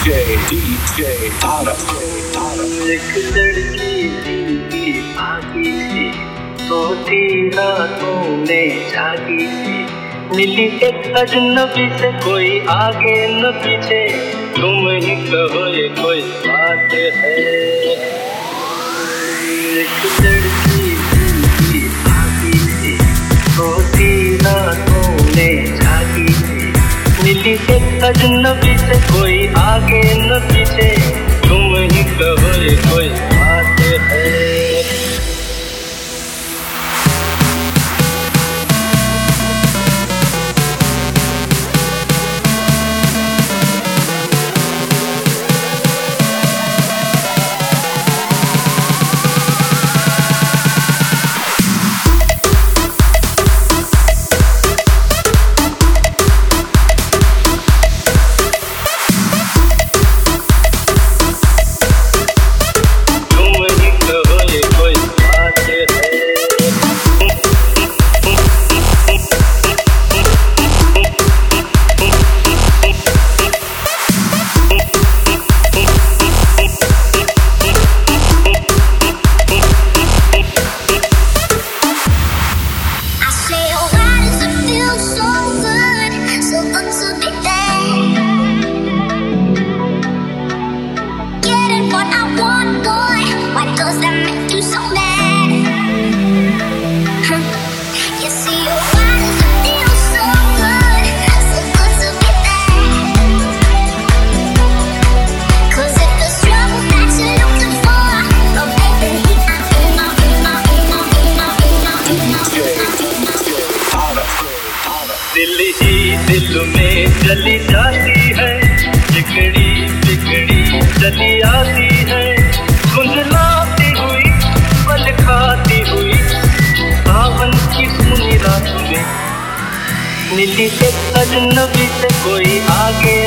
एक लड़की की भागी सी सोती रातों में जागी सी, मिली एक अजनबी से कोई आगे न पीछे, तुम ही कहो ये कोई बात है। एक लड़की की भागी सी सोती रातों में जागी सी, मिली एक अजनबी से कोई आगे न पीछे, तुम ही कहो ये कोई बात है। दिल ही दिल में चली जाती है, बिगड़ी बिगड़ी चली आती है, गुंजलाती हुई पल खाती हुई, सावन की सुनी रात में मिली एक अजनबी से कोई आगे